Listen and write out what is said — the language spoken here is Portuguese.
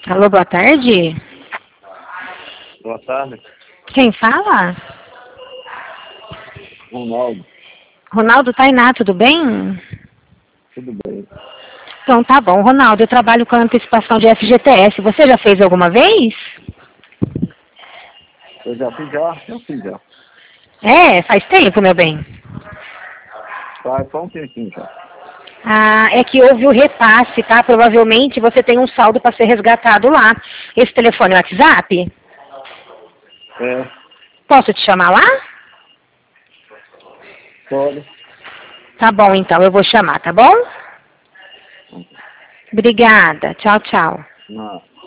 Alô, boa tarde. Boa tarde. Quem fala? Ronaldo. Ronaldo Tainá, tudo bem? Tudo bem. Então tá bom. Ronaldo, eu trabalho com antecipação de FGTS. Você já fez alguma vez? Eu já fiz já. É, faz tempo, meu bem. Faz só um tempinho já. Ah, é que houve o repasse, tá? Provavelmente você tem um saldo para ser resgatado lá. Esse telefone é o WhatsApp? É, Posso te chamar lá? pode. Tá bom, então. Eu vou chamar, tá bom? Obrigada. Tchau, tchau. Não.